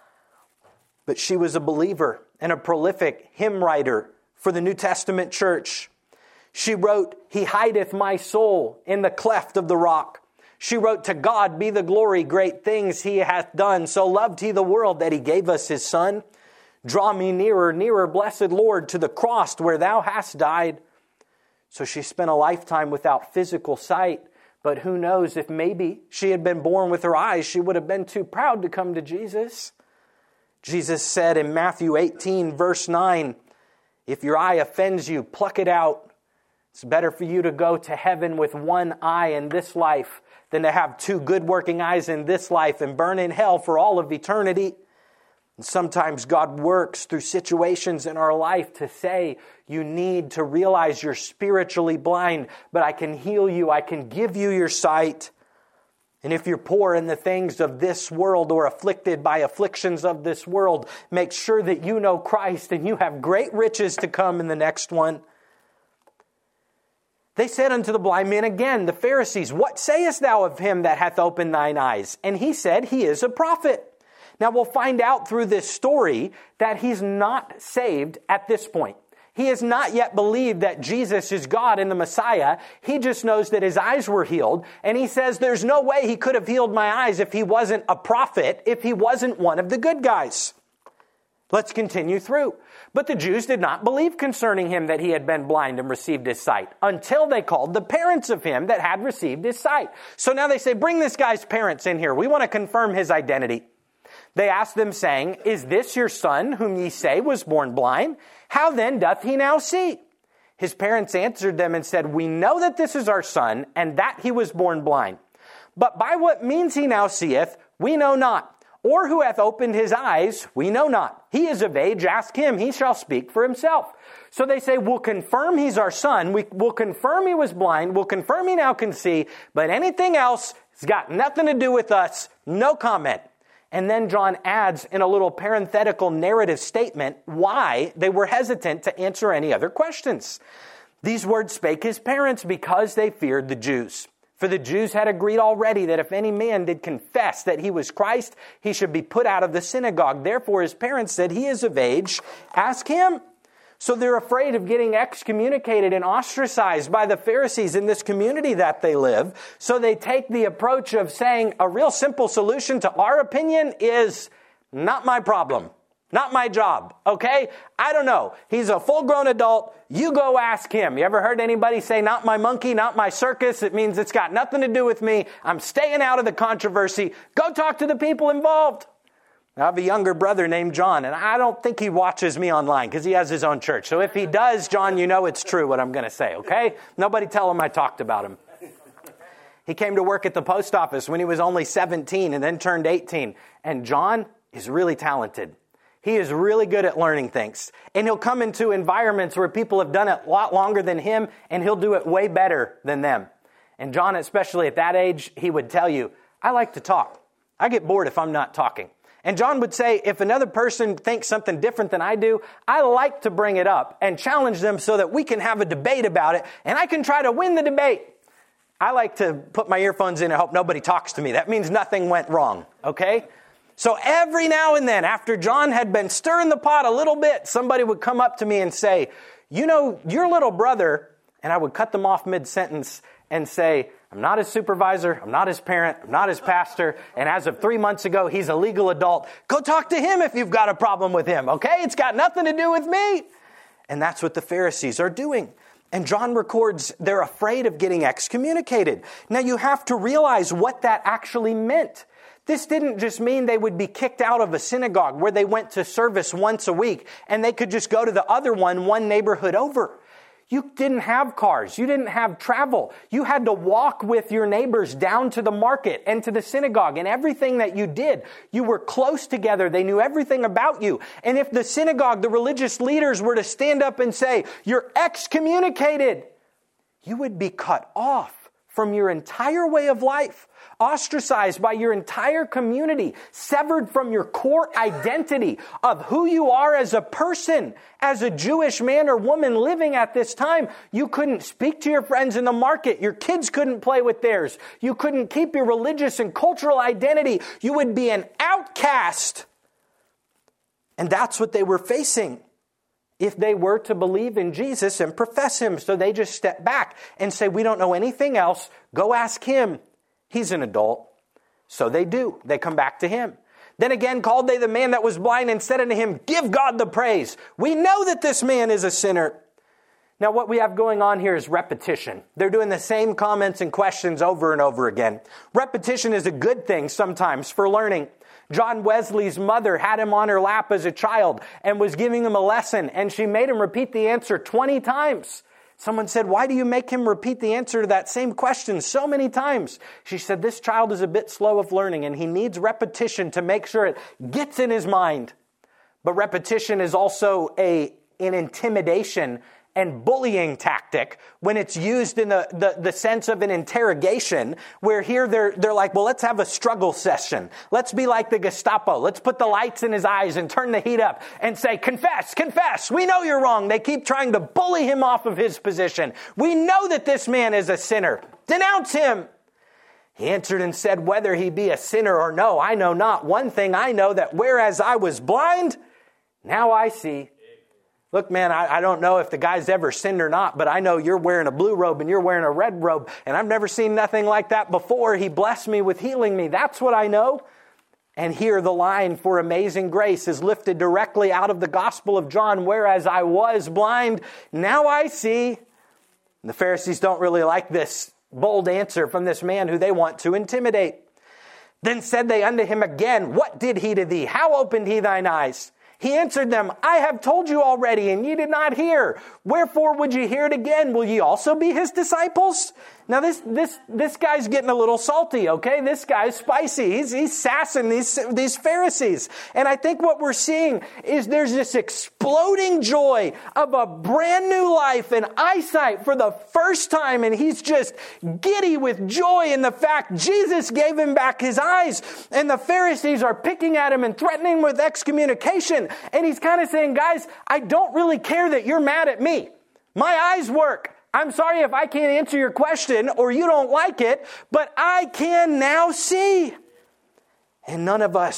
But she was a believer and a prolific hymn writer for the New Testament church. She wrote, He hideth my soul in the cleft of the rock. She wrote, To God be the glory, great things he hath done. So loved he the world that he gave us his Son. Draw me nearer, nearer, blessed Lord, to the cross where thou hast died. So she spent a lifetime without physical sight. But who knows, if maybe she had been born with her eyes, she would have been too proud to come to Jesus. Jesus said in Matthew 18, verse 9, If your eye offends you, pluck it out. It's better for you to go to heaven with one eye in this life than to have two good working eyes in this life and burn in hell for all of eternity. And sometimes God works through situations in our life to say, you need to realize you're spiritually blind, but I can heal you. I can give you your sight. And if you're poor in the things of this world or afflicted by afflictions of this world, make sure that you know Christ and you have great riches to come in the next one. They said unto the blind man again, the Pharisees, What sayest thou of him that hath opened thine eyes? And he said, He is a prophet. Now we'll find out through this story that he's not saved at this point. He has not yet believed that Jesus is God and the Messiah. He just knows that his eyes were healed. And he says, there's no way he could have healed my eyes if he wasn't a prophet, if he wasn't one of the good guys. Let's continue through. But the Jews did not believe concerning him that he had been blind and received his sight until they called the parents of him that had received his sight. So now they say, bring this guy's parents in here. We want to confirm his identity. They asked them, saying, Is this your son, whom ye say was born blind? How then doth he now see? His parents answered them and said, We know that this is our son, and that he was born blind. But by what means he now seeth, we know not. Or who hath opened his eyes, we know not. He is of age, ask him, he shall speak for himself. So they say, we'll confirm he's our son, we'll confirm he was blind, we'll confirm he now can see, but anything else has got nothing to do with us, no comment. And then John adds in a little parenthetical narrative statement why they were hesitant to answer any other questions. These words spake his parents because they feared the Jews. For the Jews had agreed already that if any man did confess that he was Christ, he should be put out of the synagogue. Therefore his parents said, He is of age, ask him. So they're afraid of getting excommunicated and ostracized by the Pharisees in this community that they live. So they take the approach of saying a real simple solution to our opinion is not my problem, not my job, okay? I don't know. He's a full-grown adult. You go ask him. You ever heard anybody say, not my monkey, not my circus? It means it's got nothing to do with me. I'm staying out of the controversy. Go talk to the people involved. I have a younger brother named John, and I don't think he watches me online because he has his own church. So if he does, John, you know it's true what I'm going to say, okay? Nobody tell him I talked about him. He came to work at the post office when he was only 17 and then turned 18. And John is really talented. He is really good at learning things. And he'll come into environments where people have done it a lot longer than him, and he'll do it way better than them. And John, especially at that age, he would tell you, I like to talk. I get bored if I'm not talking. And John would say, if another person thinks something different than I do, I like to bring it up and challenge them so that we can have a debate about it, and I can try to win the debate. I like to put my earphones in and hope nobody talks to me. That means nothing went wrong, okay? So every now and then, after John had been stirring the pot a little bit, somebody would come up to me and say, you know, your little brother, and I would cut them off mid-sentence and say, I'm not his supervisor, I'm not his parent, I'm not his pastor, and as of 3 months ago, he's a legal adult. Go talk to him if you've got a problem with him, okay? It's got nothing to do with me. And that's what the Pharisees are doing. And John records they're afraid of getting excommunicated. Now you have to realize what that actually meant. This didn't just mean they would be kicked out of a synagogue where they went to service once a week and they could just go to the other one neighborhood over. You didn't have cars. You didn't have travel. You had to walk with your neighbors down to the market and to the synagogue, and everything that you did, you were close together. They knew everything about you. And if the synagogue, the religious leaders were to stand up and say, you're excommunicated, you would be cut off from your entire way of life, ostracized by your entire community, severed from your core identity of who you are as a person, as a Jewish man or woman living at this time. You couldn't speak to your friends in the market. Your kids couldn't play with theirs. You couldn't keep your religious and cultural identity. You would be an outcast. And that's what they were facing if they were to believe in Jesus and profess him. So they just step back and say, we don't know anything else. Go ask him. He's an adult. So they do. They come back to him. Then again called they the man that was blind and said unto him, give God the praise. We know that this man is a sinner. Now what we have going on here is repetition. They're doing the same comments and questions over and over again. Repetition is a good thing sometimes for learning. John Wesley's mother had him on her lap as a child and was giving him a lesson, and she made him repeat the answer 20 times. Someone said, why do you make him repeat the answer to that same question so many times? She said, this child is a bit slow of learning, and he needs repetition to make sure it gets in his mind. But repetition is also an intimidation and bullying tactic when it's used in the sense of an interrogation, where here they're like, well, let's have a struggle session. Let's be like the Gestapo. Let's put the lights in his eyes and turn the heat up and say, confess, confess. We know you're wrong. They keep trying to bully him off of his position. We know that this man is a sinner. Denounce him. He answered and said, whether he be a sinner or no, I know not. One thing I know, that whereas I was blind, now I see. Look, man, I don't know if the guy's ever sinned or not, but I know you're wearing a blue robe and you're wearing a red robe, and I've never seen nothing like that before. He blessed me with healing me. That's what I know. And here the line for amazing grace is lifted directly out of the Gospel of John. Whereas I was blind, now I see. And the Pharisees don't really like this bold answer from this man who they want to intimidate. Then said they unto him again, what did he to thee? How opened he thine eyes? He answered them, I have told you already, and ye did not hear. Wherefore would ye hear it again? Will ye also be his disciples? Now this guy's getting a little salty, okay? This guy's spicy. He's sassing these Pharisees. And I think what we're seeing is there's this exploding joy of a brand new life and eyesight for the first time. And he's just giddy with joy in the fact Jesus gave him back his eyes. And the Pharisees are picking at him and threatening him with excommunication. And he's kind of saying, guys, I don't really care that you're mad at me. My eyes work. I'm sorry if I can't answer your question or you don't like it, but I can now see. And none of us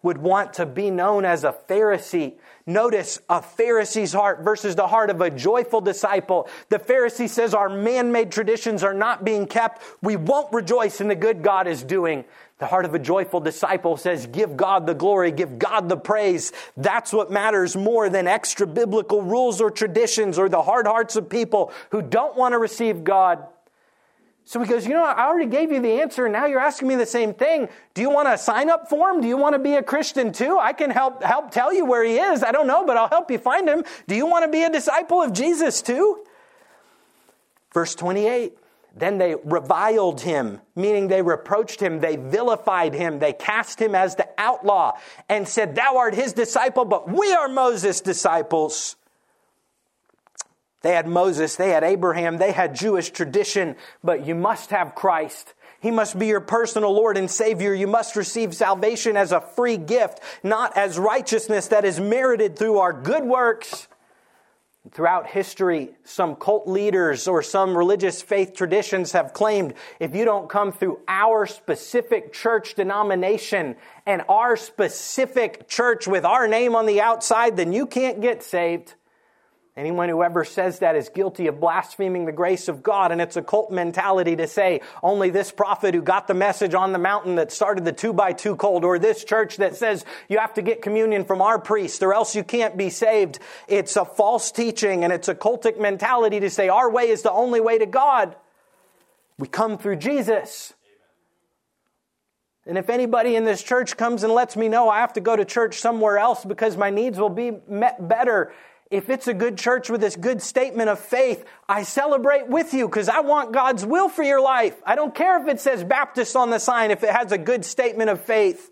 would want to be known as a Pharisee. Notice a Pharisee's heart versus the heart of a joyful disciple. The Pharisee says our man-made traditions are not being kept. We won't rejoice in the good God is doing. The heart of a joyful disciple says, give God the glory, give God the praise. That's what matters more than extra biblical rules or traditions or the hard hearts of people who don't want to receive God. So he goes, I already gave you the answer, and now you're asking me the same thing. Do you want to sign up for him? Do you want to be a Christian too? I can help tell you where he is. I don't know, but I'll help you find him. Do you want to be a disciple of Jesus too? Verse 28, then they reviled him, meaning they reproached him, they vilified him, they cast him as the outlaw, and said, thou art his disciple, but we are Moses' disciples. They had Moses, they had Abraham, they had Jewish tradition, but you must have Christ. He must be your personal Lord and Savior. You must receive salvation as a free gift, not as righteousness that is merited through our good works. Throughout history, some cult leaders or some religious faith traditions have claimed if you don't come through our specific church denomination and our specific church with our name on the outside, then you can't get saved. Anyone who ever says that is guilty of blaspheming the grace of God, and it's a cult mentality to say only this prophet who got the message on the mountain that started the 2x2 cult, or this church that says you have to get communion from our priest or else you can't be saved. It's a false teaching, and it's a cultic mentality to say our way is the only way to God. We come through Jesus. And if anybody in this church comes and lets me know I have to go to church somewhere else because my needs will be met better, if it's a good church with this good statement of faith, I celebrate with you because I want God's will for your life. I don't care if it says Baptist on the sign, if it has a good statement of faith.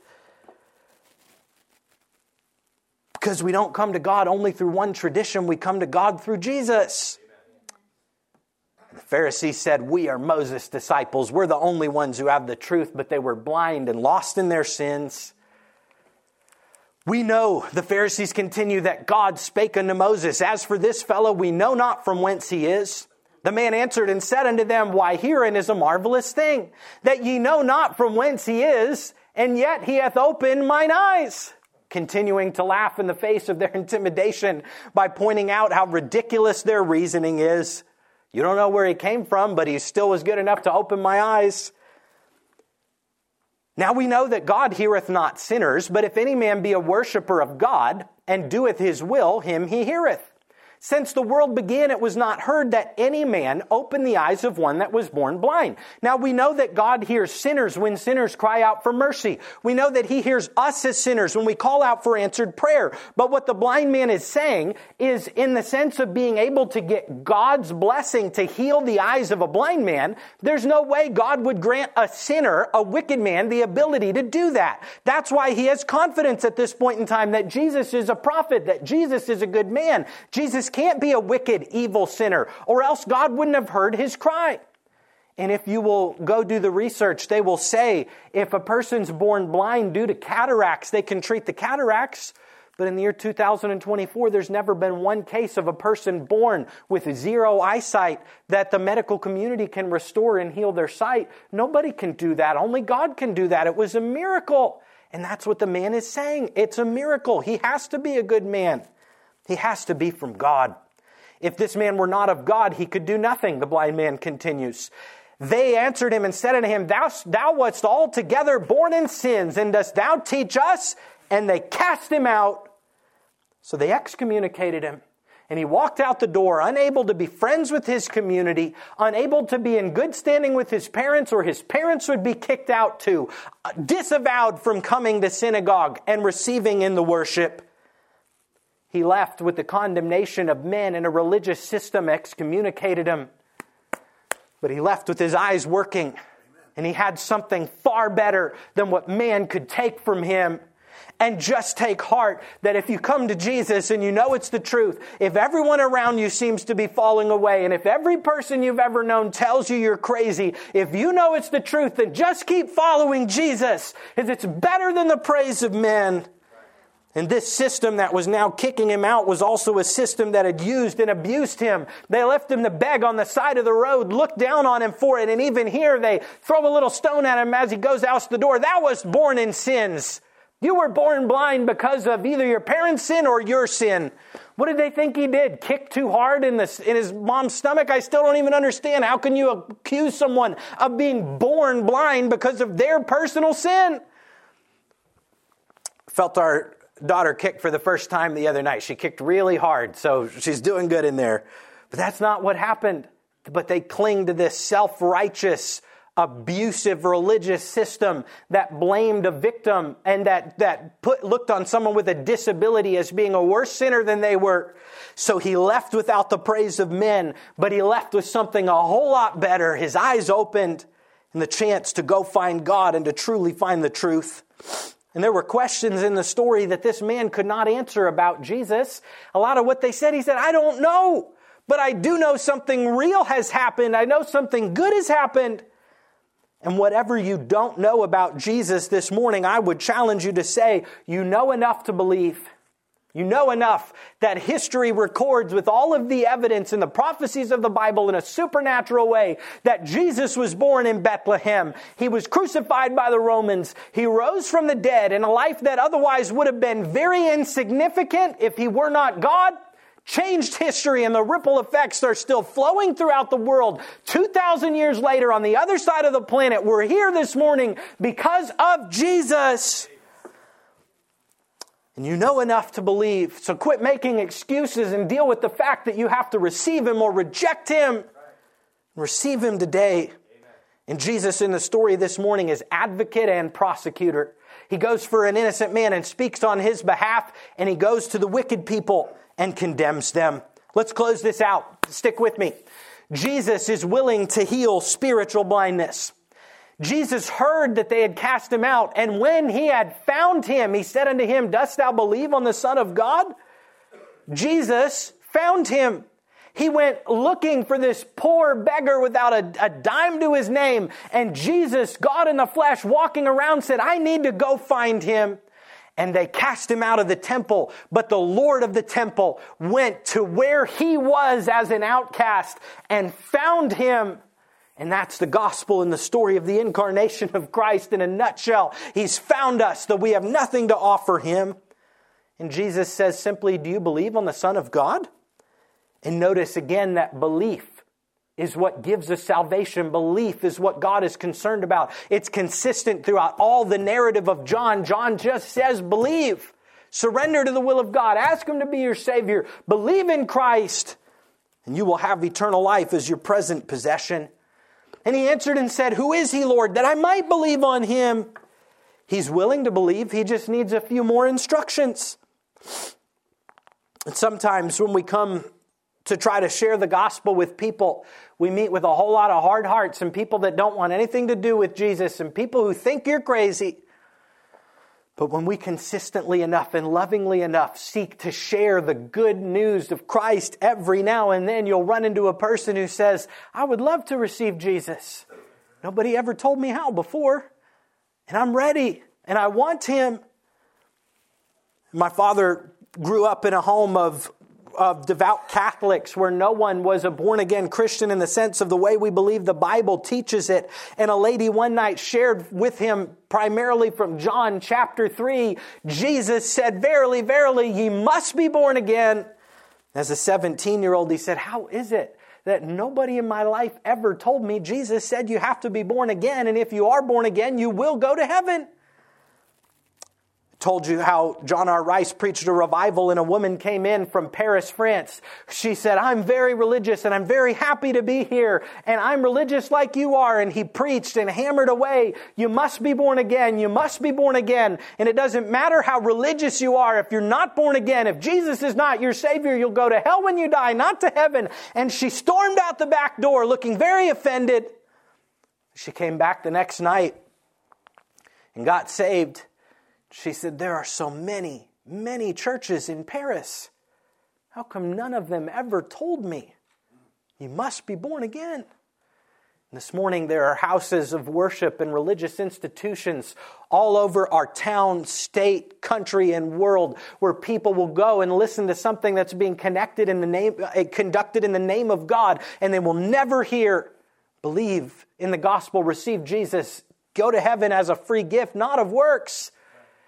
Because we don't come to God only through one tradition, we come to God through Jesus. The Pharisees said, we are Moses' disciples. We're the only ones who have the truth, but they were blind and lost in their sins. We know, the Pharisees continue, that God spake unto Moses, as for this fellow, we know not from whence he is. The man answered and said unto them, why, herein is a marvelous thing, that ye know not from whence he is, and yet he hath opened mine eyes. Continuing to laugh in the face of their intimidation by pointing out how ridiculous their reasoning is. You don't know where he came from, but he still was good enough to open my eyes. Now we know that God heareth not sinners, but if any man be a worshipper of God, and doeth his will, him he heareth. Since the world began, it was not heard that any man opened the eyes of one that was born blind. Now we know that God hears sinners when sinners cry out for mercy. We know that he hears us as sinners when we call out for answered prayer. But what the blind man is saying is, in the sense of being able to get God's blessing to heal the eyes of a blind man, there's no way God would grant a sinner, a wicked man, the ability to do that. That's why he has confidence at this point in time that Jesus is a prophet, that Jesus is a good man. Jesus can't be a wicked, evil sinner, or else God wouldn't have heard his cry. And if you will go do the research, they will say if a person's born blind due to cataracts, they can treat the cataracts. But in the year 2024, there's never been one case of a person born with zero eyesight that the medical community can restore and heal their sight. Nobody can do that. Only God can do that. It was a miracle. And that's what the man is saying. It's a miracle. He has to be a good man. He has to be from God. If this man were not of God, he could do nothing, the blind man continues. They answered him and said unto him, Thou wast altogether born in sins, and dost thou teach us? And they cast him out. So they excommunicated him. And he walked out the door, unable to be friends with his community, unable to be in good standing with his parents, or his parents would be kicked out too, disavowed from coming to synagogue and receiving in the worship. He left with the condemnation of men, and a religious system excommunicated him. But he left with his eyes working, and he had something far better than what man could take from him. And just take heart that if you come to Jesus and you know it's the truth, if everyone around you seems to be falling away, and if every person you've ever known tells you you're crazy, if you know it's the truth, then just keep following Jesus, because it's better than the praise of men. And this system that was now kicking him out was also a system that had used and abused him. They left him to beg on the side of the road, looked down on him for it, and even here they throw a little stone at him as he goes out the door. Thou wast born in sins. You were born blind because of either your parents' sin or your sin. What did they think he did? Kick too hard in his mom's stomach? I still don't even understand. How can you accuse someone of being born blind because of their personal sin? Felt our daughter kick for the first time the other night. She kicked really hard, so she's doing good in there. But that's not what happened. But they cling to this self-righteous, abusive religious system that blamed a victim and that looked on someone with a disability as being a worse sinner than they were. So he left without the praise of men, but he left with something a whole lot better. His eyes opened and the chance to go find God and to truly find the truth. And there were questions in the story that this man could not answer about Jesus. A lot of what they said, he said, I don't know, but I do know something real has happened. I know something good has happened. And whatever you don't know about Jesus this morning, I would challenge you to say, you know enough to believe. You know enough that history records with all of the evidence and the prophecies of the Bible in a supernatural way that Jesus was born in Bethlehem. He was crucified by the Romans. He rose from the dead in a life that otherwise would have been very insignificant if he were not God. Changed history, and the ripple effects are still flowing throughout the world. 2,000 years later, on the other side of the planet, we're here this morning because of Jesus. And you know enough to believe. So quit making excuses and deal with the fact that you have to receive Him or reject Him. Receive Him today. And Jesus in the story this morning is advocate and prosecutor. He goes for an innocent man and speaks on his behalf, and He goes to the wicked people and condemns them. Let's close this out. Stick with me. Jesus is willing to heal spiritual blindness. Jesus heard that they had cast him out, and when he had found him, he said unto him, Dost thou believe on the Son of God? Jesus found him. He went looking for this poor beggar without a dime to his name, and Jesus, God in the flesh, walking around, said, I need to go find him. And they cast him out of the temple. But the Lord of the temple went to where he was as an outcast and found him. And that's the gospel and the story of the incarnation of Christ in a nutshell. He's found us, though we have nothing to offer him. And Jesus says simply, do you believe on the Son of God? And notice again that belief is what gives us salvation. Belief is what God is concerned about. It's consistent throughout all the narrative of John. John just says, believe. Surrender to the will of God. Ask Him to be your Savior. Believe in Christ, and you will have eternal life as your present possession. And he answered and said, who is He, Lord, that I might believe on Him? He's willing to believe. He just needs a few more instructions. And sometimes when we come to try to share the gospel with people, we meet with a whole lot of hard hearts and people that don't want anything to do with Jesus and people who think you're crazy. But when we consistently enough and lovingly enough seek to share the good news of Christ every now and then, you'll run into a person who says, I would love to receive Jesus. Nobody ever told me how before. And I'm ready. And I want Him. My father grew up in a home of devout Catholics where no one was a born-again Christian in the sense of the way we believe the Bible teaches it. And a lady one night shared with him primarily from John chapter 3, Jesus said, verily, verily, ye must be born again. As a 17-year-old, he said, how is it that nobody in my life ever told me Jesus said you have to be born again, and if you are born again, you will go to heaven? Told you how John R. Rice preached a revival and a woman came in from Paris, France. She said, I'm very religious and I'm very happy to be here and I'm religious like you are. And he preached and hammered away. You must be born again. You must be born again. And it doesn't matter how religious you are. If you're not born again, if Jesus is not your Savior, you'll go to hell when you die, not to heaven. And she stormed out the back door looking very offended. She came back the next night and got saved. She said, there are so many, many churches in Paris. How come none of them ever told me? You must be born again. This morning there are houses of worship and religious institutions all over our town, state, country, and world where people will go and listen to something that's being conducted in the name of God, and they will never hear, believe in the gospel, receive Jesus, go to heaven as a free gift, not of works.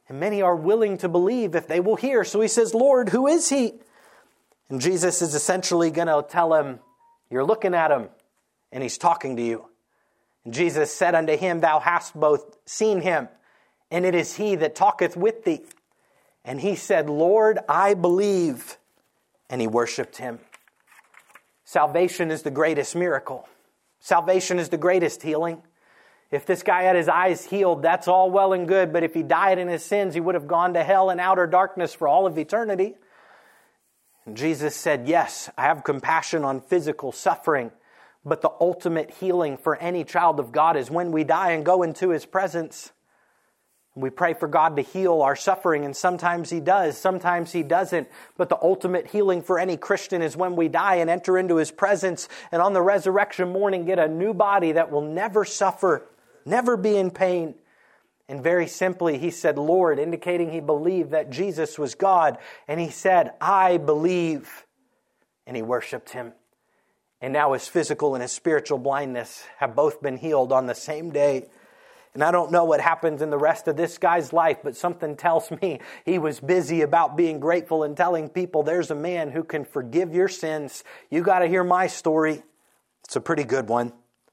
And many are willing to believe if they will hear. So he says, Lord, who is he? And Jesus is essentially going to tell him, you're looking at him, and he's talking to you. And Jesus said unto him, thou hast both seen him, and it is he that talketh with thee. And he said, Lord, I believe. And he worshiped him. Salvation is the greatest miracle. Salvation is the greatest healing. If this guy had his eyes healed, that's all well and good. But if he died in his sins, he would have gone to hell and outer darkness for all of eternity. And Jesus said, yes, I have compassion on physical suffering. But the ultimate healing for any child of God is when we die and go into his presence. We pray for God to heal our suffering, and sometimes he does, sometimes he doesn't. But the ultimate healing for any Christian is when we die and enter into his presence, and on the resurrection morning get a new body that will never suffer, never be in pain. And very simply, he said, Lord, indicating he believed that Jesus was God. And he said, I believe. And he worshiped him. And now his physical and his spiritual blindness have both been healed on the same day. And I don't know what happens in the rest of this guy's life, but something tells me he was busy about being grateful and telling people there's a man who can forgive your sins. You got to hear my story. It's a pretty good one.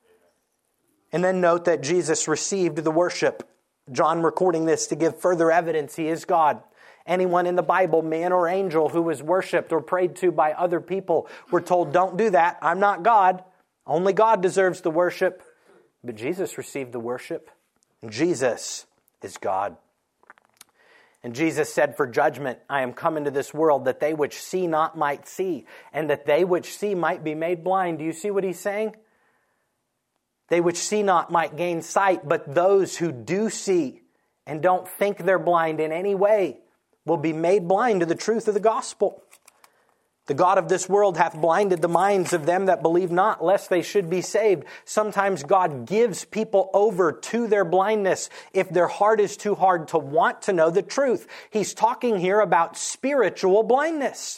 And then note that Jesus received the worship. John recording this to give further evidence he is God. Anyone in the Bible, man or angel, who was worshipped or prayed to by other people, were told, don't do that. I'm not God. Only God deserves the worship. But Jesus received the worship. Jesus is God. And Jesus said, for judgment, I am come into this world that they which see not might see, and that they which see might be made blind. Do you see what he's saying? They which see not might gain sight, but those who do see and don't think they're blind in any way will be made blind to the truth of the gospel. The God of this world hath blinded the minds of them that believe not, lest they should be saved. Sometimes God gives people over to their blindness if their heart is too hard to want to know the truth. He's talking here about spiritual blindness.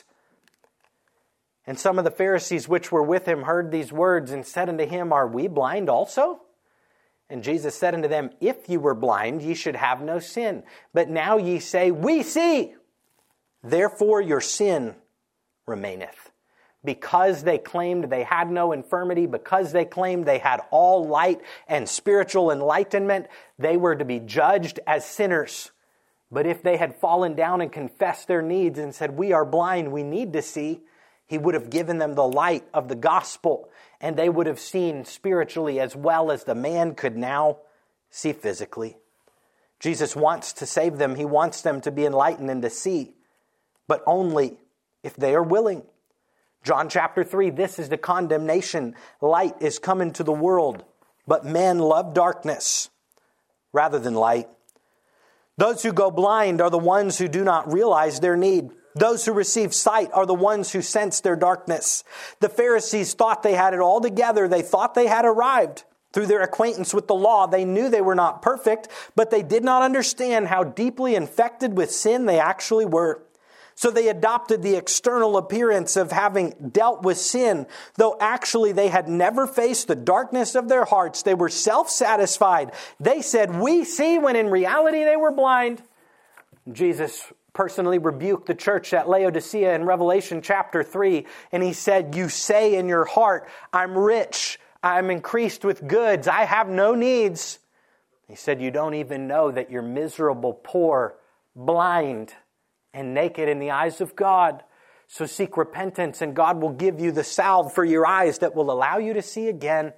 And some of the Pharisees which were with him heard these words and said unto him, are we blind also? And Jesus said unto them, if ye were blind, ye should have no sin. But now ye say, we see. Therefore your sin remaineth. Because they claimed they had no infirmity, because they claimed they had all light and spiritual enlightenment, they were to be judged as sinners. But if they had fallen down and confessed their needs and said, we are blind, we need to see, he would have given them the light of the gospel, and they would have seen spiritually as well as the man could now see physically. Jesus wants to save them. He wants them to be enlightened and to see, but only if they are willing. John chapter 3, this is the condemnation. Light is come into the world, but men love darkness rather than light. Those who go blind are the ones who do not realize their need. Those who receive sight are the ones who sense their darkness. The Pharisees thought they had it all together. They thought they had arrived. Through their acquaintance with the law, they knew they were not perfect, but they did not understand how deeply infected with sin they actually were. So they adopted the external appearance of having dealt with sin, though actually they had never faced the darkness of their hearts. They were self-satisfied. They said, we see, when in reality they were blind. Jesus personally rebuked the church at Laodicea in Revelation chapter 3, and he said, you say in your heart, I'm rich, I'm increased with goods, I have no needs. He said, you don't even know that you're miserable, poor, blind, and naked in the eyes of God. So seek repentance, and God will give you the salve for your eyes that will allow you to see again.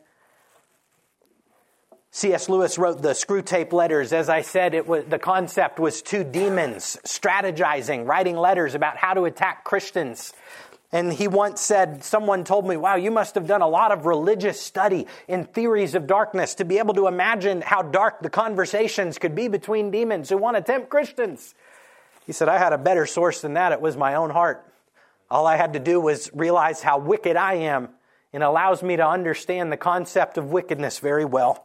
C.S. Lewis wrote the Screw Tape Letters. As I said, the concept was two demons strategizing, writing letters about how to attack Christians. And he once said, someone told me, wow, you must have done a lot of religious study in theories of darkness to be able to imagine how dark the conversations could be between demons who want to tempt Christians. He said, I had a better source than that. It was my own heart. All I had to do was realize how wicked I am, and it allows me to understand the concept of wickedness very well.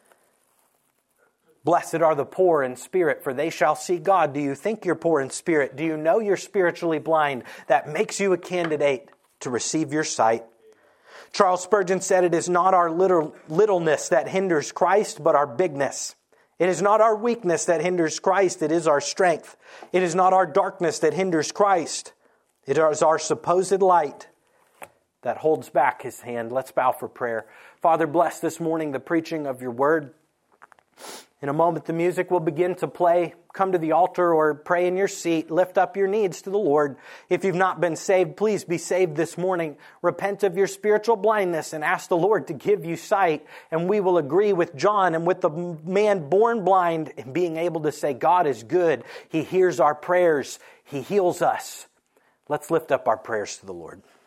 Blessed are the poor in spirit, for they shall see God. Do you think you're poor in spirit? Do you know you're spiritually blind? That makes you a candidate to receive your sight. Charles Spurgeon said, it is not our littleness that hinders Christ, but our bigness. It is not our weakness that hinders Christ, it is our strength. It is not our darkness that hinders Christ, it is our supposed light that holds back His hand. Let's bow for prayer. Father, bless this morning the preaching of Your Word. In a moment, the music will begin to play. Come to the altar or pray in your seat. Lift up your needs to the Lord. If you've not been saved, please be saved this morning. Repent of your spiritual blindness and ask the Lord to give you sight. And we will agree with John and with the man born blind in being able to say, God is good. He hears our prayers. He heals us. Let's lift up our prayers to the Lord.